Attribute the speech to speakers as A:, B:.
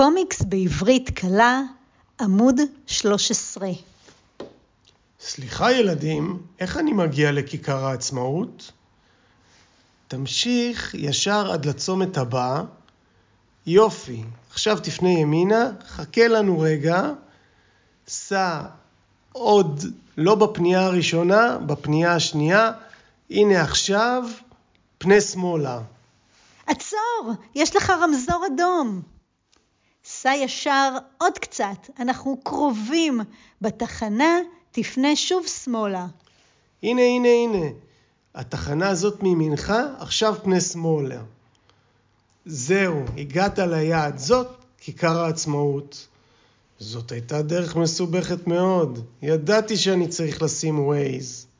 A: קומיקס בעברית קלה, עמוד 13.
B: סליחה ילדים, איך אני מגיע לכיכר העצמאות? תמשיך ישר עד לצומת הבא. יופי, עכשיו תפנה ימינה, חכה לנו רגע, סע עוד לא בפנייה הראשונה, בפנייה השנייה, הנה עכשיו, פנה שמאלה.
A: עצור, יש לך רמזור אדום. סע ישר עוד קצת, אנחנו קרובים. בתחנה תפנה שוב שמאלה.
B: הנה. התחנה הזאת מימינך, עכשיו פנה שמאלה. זהו, הגעת ליעד, זאת כיכר העצמאות. זאת הייתה דרך מסובכת מאוד. ידעתי שאני צריך לשים ווייז.